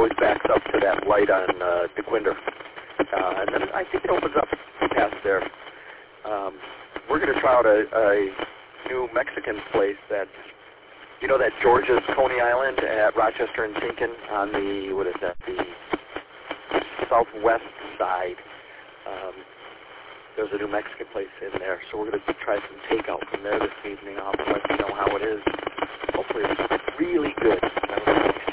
always backs up to that light on DeQuinder. And then I think it opens up past there. We're going to try out a new Mexican place that's, you know, that George's Coney Island at Rochester and Tinkin on the, what is that, the southwest side. There's a new Mexican place in there, so we're going to try some takeout from there this evening. I'll let you know how it is. Hopefully it's really good.